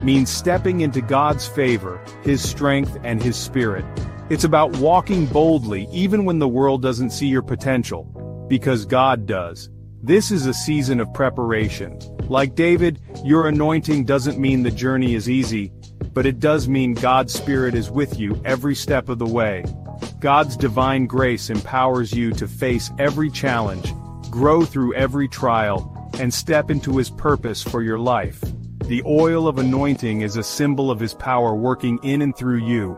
means stepping into God's favor, His strength, and His Spirit. It's about walking boldly even when the world doesn't see your potential, because God does. This is a season of preparation. Like David, your anointing doesn't mean the journey is easy, but it does mean God's Spirit is with you every step of the way. God's divine grace empowers you to face every challenge, grow through every trial, and step into His purpose for your life. The oil of anointing is a symbol of His power working in and through you.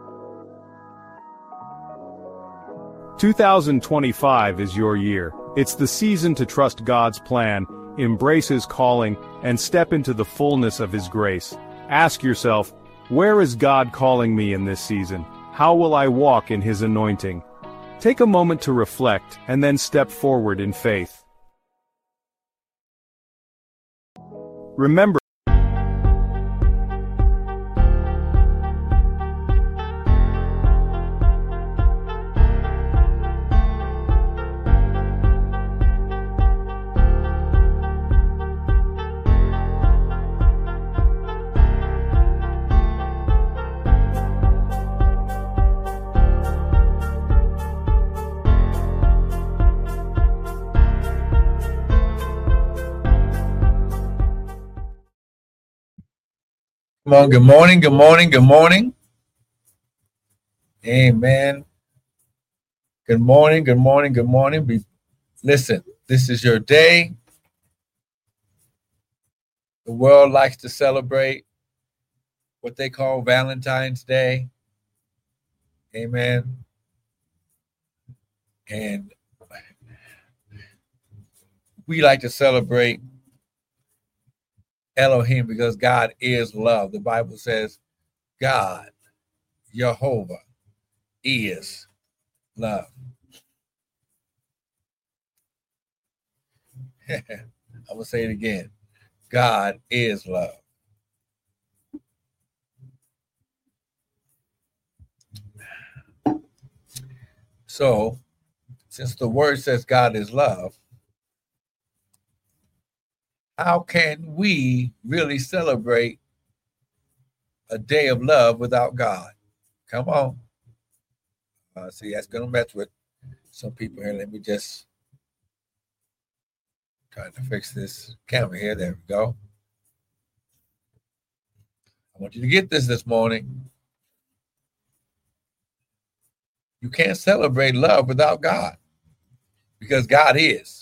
2025 is your year. It's the season to trust God's plan, embrace His calling, and step into the fullness of His grace. Ask yourself, where is God calling me in this season? How will I walk in His anointing? Take a moment to reflect, and then step forward in faith. Remember, Come on, good morning, good morning, good morning. Amen. Good morning, good morning, good morning. Listen, this is your day. The world likes to celebrate what they call Valentine's Day. Amen. And we like to celebrate Elohim because God is love. The Bible says God, Jehovah, is love. I'm going to say it again. God is love. So, since the word says God is love, how can we really celebrate a day of love without God? Come on. See, that's going to mess with some people here. Let me just try to fix this camera here. There we go. I want you to get this morning. You can't celebrate love without God because God is.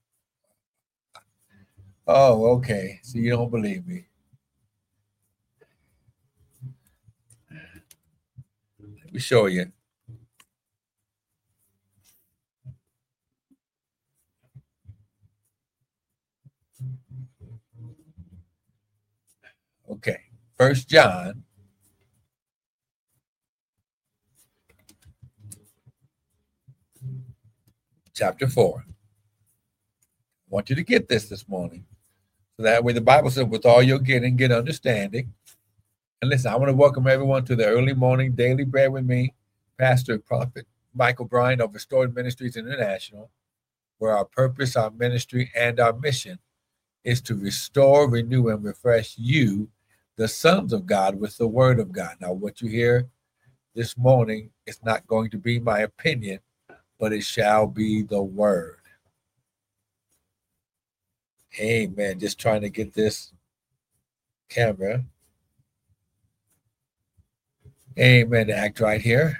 Oh, okay. So you don't believe me. Let me show you. Okay. 1 John chapter 4. I want you to get this morning. So that way the Bible says, with all you're getting, get understanding. And listen, I want to welcome everyone to the early morning daily bread with me, Pastor Prophet Michael Bryan of Restored Ministries International, where our purpose, our ministry, and our mission is to restore, renew, and refresh you, the sons of God, with the word of God. Now, what you hear this morning is not going to be my opinion, but it shall be the word. Amen. Just trying to get this camera. Amen. To act right here.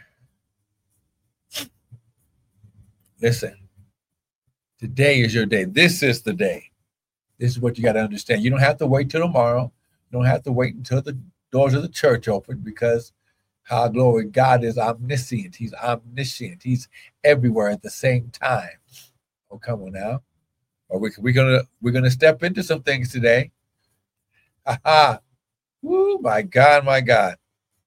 Listen, today is your day. This is the day. This is what you got to understand. You don't have to wait till tomorrow. You don't have to wait until the doors of the church open because, how glory, God is omniscient. He's omniscient. He's everywhere at the same time. Oh, come on now. We're gonna step into some things today. Ha! Woo! My God, my God.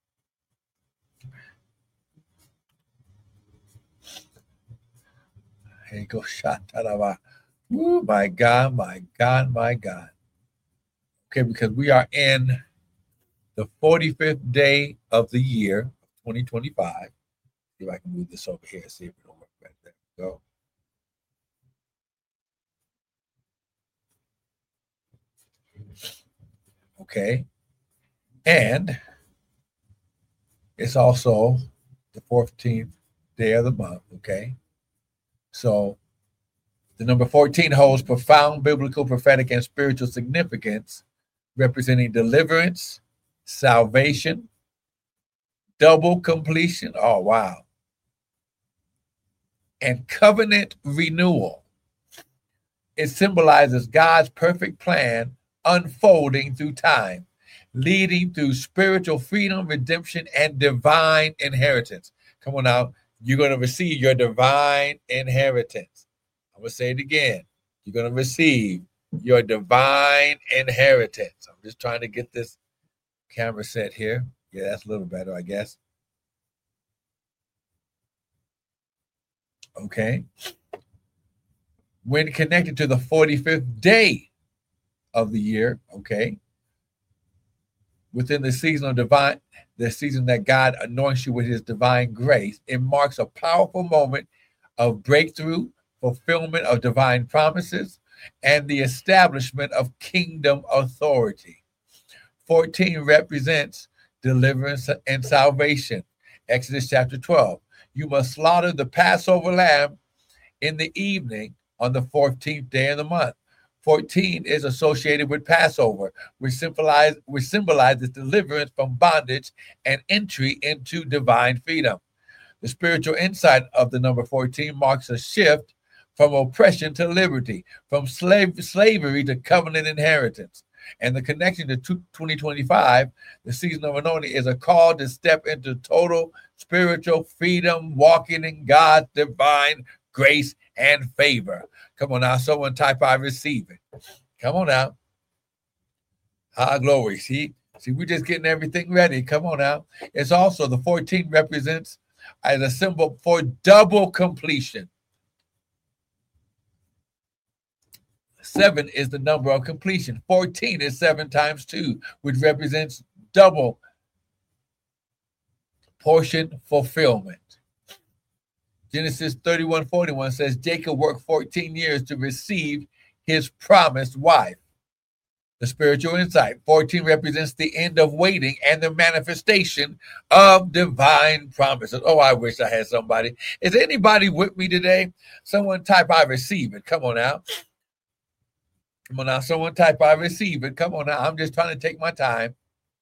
Hey, go shot. Woo! My God, my God, my God. Okay, because we are in the 45th day of the year, 2025. See if I can move this over here. See if it'll work right there. Go. Okay. And it's also the 14th day of the month, okay? So the number 14 holds profound biblical, prophetic, and spiritual significance, representing deliverance, salvation, double completion. Oh, wow. And covenant renewal. It symbolizes God's perfect plan unfolding through time, leading to spiritual freedom, redemption, and divine inheritance. Come on now. You're going to receive your divine inheritance. I'm going to say it again. You're going to receive your divine inheritance. I'm just trying to get this camera set here. Yeah, that's a little better, I guess. Okay. When connected to the 45th day of the year, okay, within the season of divine, the season that God anoints you with his divine grace, it marks a powerful moment of breakthrough, fulfillment of divine promises, and the establishment of kingdom authority. 14 represents deliverance and salvation. Exodus chapter 12. You must slaughter the Passover lamb in the evening on the 14th day of the month. 14 is associated with Passover, which symbolizes deliverance from bondage and entry into divine freedom. The spiritual insight of the number 14 marks a shift from oppression to liberty, from slavery to covenant inheritance. And the connection to 2025, the season of anointing, is a call to step into total spiritual freedom, walking in God's divine grace and favor. Come on now, someone type, I receive it. Come on now. Glory. See, we're just getting everything ready. Come on now. It's also the 14 represents as a symbol for double completion. 7 is the number of completion. 14 is 7 times 2, which represents double portion fulfillment. Genesis 31:41 says Jacob worked 14 years to receive his promised wife. The spiritual insight. 14 represents the end of waiting and the manifestation of divine promises. Oh, I wish I had somebody. Is anybody with me today? Someone type, I receive it. Come on now. Come on now. Someone type, I receive it. Come on now. I'm just trying to take my time.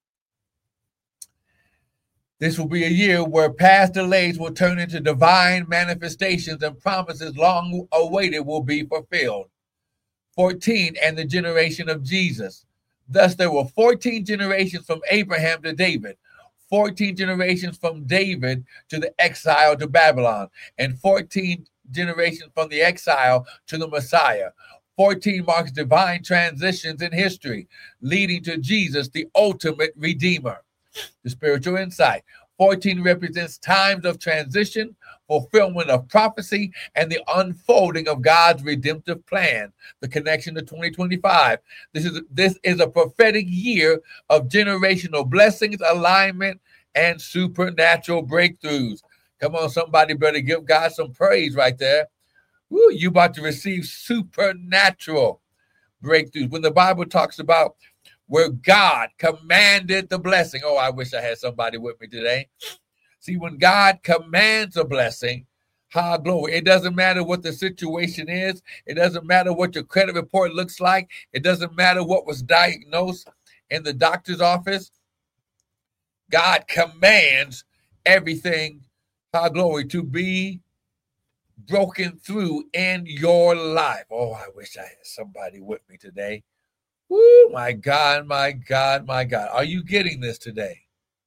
This will be a year where past delays will turn into divine manifestations and promises long awaited will be fulfilled. 14 and the generation of Jesus. Thus, there were 14 generations from Abraham to David, 14 generations from David to the exile to Babylon, and 14 generations from the exile to the Messiah. 14 marks divine transitions in history, leading to Jesus, the ultimate redeemer. The spiritual insight. 14 represents times of transition, fulfillment of prophecy, and the unfolding of God's redemptive plan. The connection to 2025. This is a prophetic year of generational blessings, alignment, and supernatural breakthroughs. Come on, somebody better give God some praise right there. Woo, you about to receive supernatural breakthroughs. When the Bible talks about where God commanded the blessing. Oh, I wish I had somebody with me today. See, when God commands a blessing, glory. It doesn't matter what the situation is. It doesn't matter what your credit report looks like. It doesn't matter what was diagnosed in the doctor's office. God commands everything, glory, to be broken through in your life. Oh, I wish I had somebody with me today. Woo, my God, my God, my God. Are you getting this today?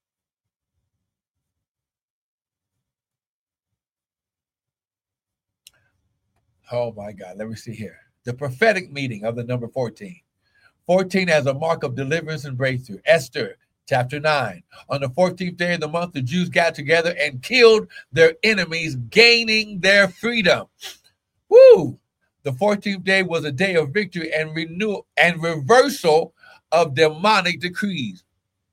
Oh, my God. Let me see here. The prophetic meeting of the number 14. 14 as a mark of deliverance and breakthrough. Esther, chapter 9. On the 14th day of the month, the Jews got together and killed their enemies, gaining their freedom. Woo! The 14th day was a day of victory and renewal and reversal of demonic decrees.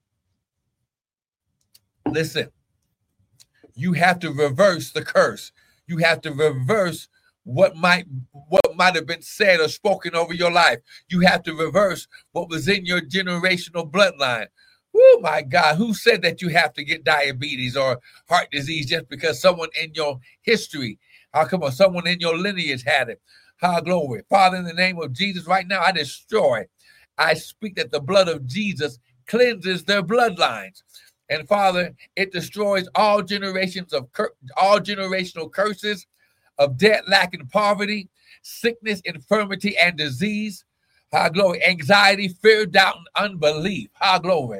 Listen, you have to reverse the curse. You have to reverse what might have been said or spoken over your life. You have to reverse what was in your generational bloodline. Oh my God, who said that you have to get diabetes or heart disease just because someone in your history, come on, someone in your lineage had it? Glory. Father, in the name of Jesus, right now, I speak that the blood of Jesus cleanses their bloodlines. And Father, it destroys all generational curses of debt, lack, and poverty, sickness, infirmity, and disease. Glory. Anxiety, fear, doubt, and unbelief. Glory.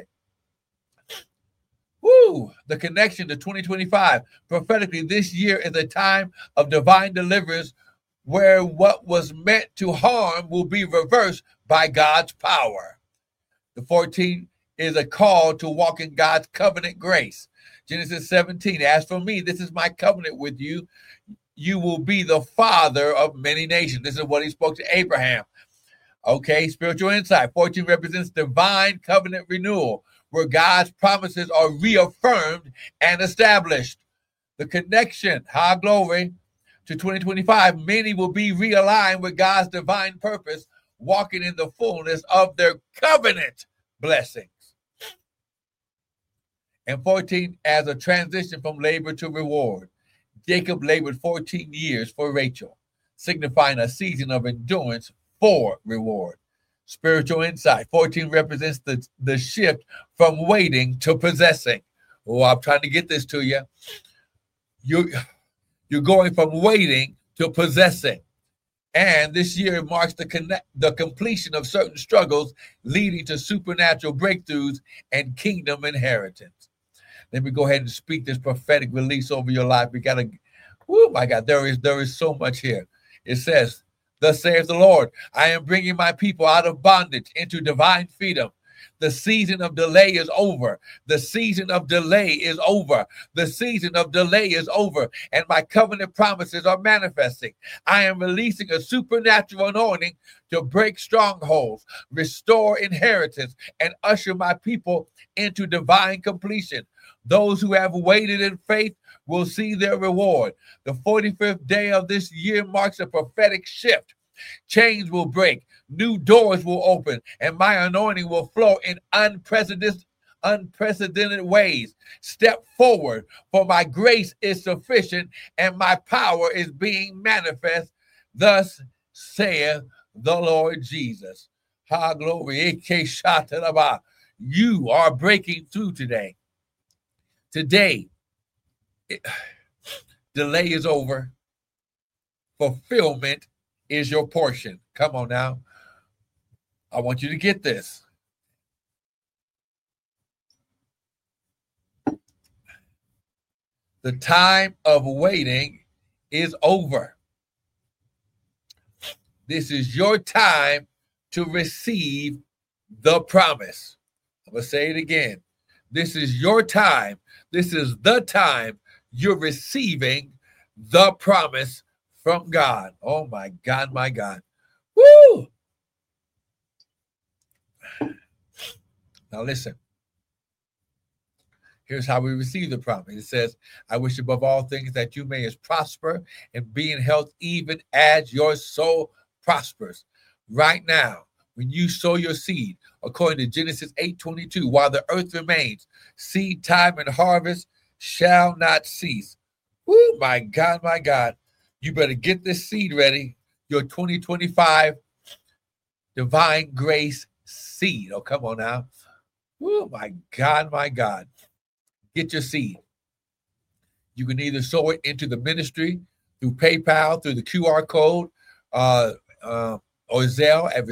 Woo! The connection to 2025. Prophetically, this year is a time of divine deliverance where what was meant to harm will be reversed by God's power. The 14 is a call to walk in God's covenant grace. Genesis 17, as for me, this is my covenant with you. You will be the father of many nations. This is what he spoke to Abraham. Okay, spiritual insight. 14 represents divine covenant renewal, where God's promises are reaffirmed and established. The connection, glory, to 2025, many will be realigned with God's divine purpose, walking in the fullness of their covenant blessings. And 14, as a transition from labor to reward. Jacob labored 14 years for Rachel, signifying a season of endurance for reward. Spiritual insight. 14 represents the shift from waiting to possessing. Oh, I'm trying to get this to you. You're going from waiting to possessing. And this year marks the completion of certain struggles, leading to supernatural breakthroughs and kingdom inheritance. Let me go ahead and speak this prophetic release over your life. We gotta, oh my God, there is so much here. It says, thus saith the Lord, I am bringing my people out of bondage into divine freedom. The season of delay is over. The season of delay is over. The season of delay is over. And my covenant promises are manifesting. I am releasing a supernatural anointing to break strongholds, restore inheritance, and usher my people into divine completion. Those who have waited in faith will see their reward. The 45th day of this year marks a prophetic shift. Chains will break, new doors will open, and my anointing will flow in unprecedented ways. Step forward, for my grace is sufficient and my power is being manifest. Thus saith the Lord Jesus. Glory. You are breaking through today. Today, delay is over. Fulfillment is your portion. Come on now. I want you to get this. The time of waiting is over. This is your time to receive the promise. I'm going to say it again. This is your time. This is the time you're receiving the promise from God. Oh my God, my God. Woo! Now listen. Here's how we receive the promise. It says, I wish above all things that you may prosper and be in health even as your soul prospers. Right now, when you sow your seed, according to Genesis 8:22, while the earth remains, seed time and harvest shall not cease. Woo, my God, my God. You better get this seed ready. Your 2025 divine grace seed. Oh, come on now. Woo, my God, my God. Get your seed. You can either sow it into the ministry through PayPal, through the QR code, or Zelle at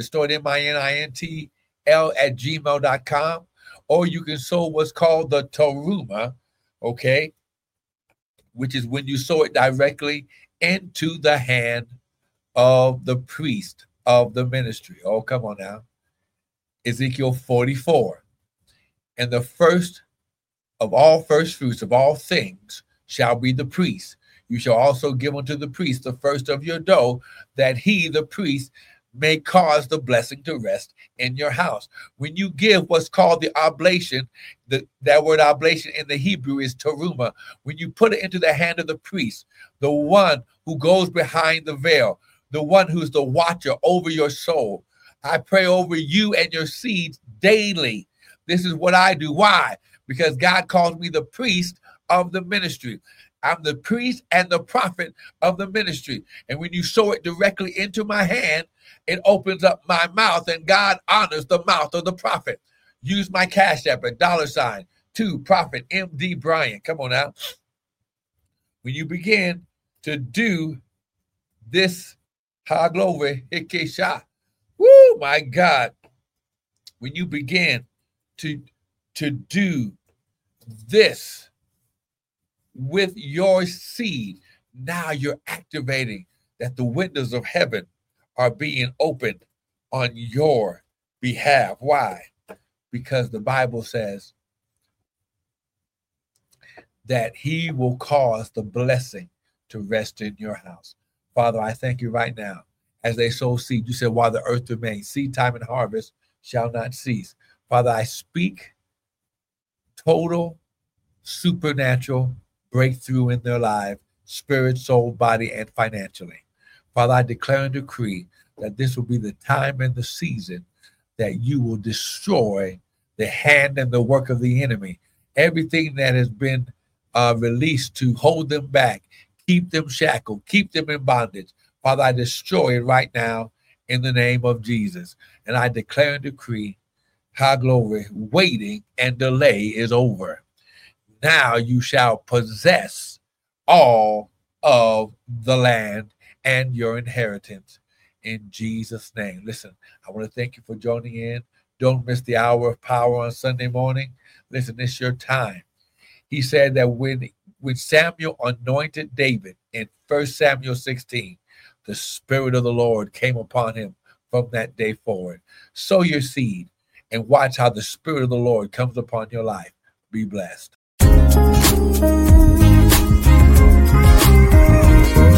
restoredmintl@gmail.com, or you can sow what's called the Teruma, okay, which is when you sow it directly into the hand of the priest of the ministry. Oh, come on now. Ezekiel 44. And the first of all first fruits of all things shall be the priest. You shall also give unto the priest the first of your dough, that he, the priest, may cause the blessing to rest in your house. When you give what's called the oblation, that word oblation in the Hebrew is teruma. When you put it into the hand of the priest, the one who goes behind the veil, the one who's the watcher over your soul, I pray over you and your seeds daily This is what I do. Why? Because God calls me the priest of the ministry. I'm the priest and the prophet of the ministry. And when you sow it directly into my hand, it opens up my mouth, and God honors the mouth of the prophet. Use my Cash App at $2 Prophet M.D. Bryant. Come on now. When you begin to do this, glory, woo, my God. When you begin to do this with your seed, now you're activating that the windows of heaven are being opened on your behalf. Why? Because the Bible says that he will cause the blessing to rest in your house. Father, I thank you right now as they sow seed. You said, while the earth remains, seed time and harvest shall not cease. Father, I speak total supernatural breakthrough in their life, spirit, soul, body, and financially. Father, I declare and decree that this will be the time and the season that you will destroy the hand and the work of the enemy. Everything that has been released to hold them back, keep them shackled, keep them in bondage. Father, I destroy it right now in the name of Jesus. And I declare and decree, glory, waiting and delay is over. Now you shall possess all of the land and your inheritance in Jesus' name. Listen, I want to thank you for joining in. Don't miss the hour of power on Sunday morning. Listen, it's your time. He said that when Samuel anointed David in 1 Samuel 16, the Spirit of the Lord came upon him from that day forward. Sow your seed and watch how the Spirit of the Lord comes upon your life. Be blessed.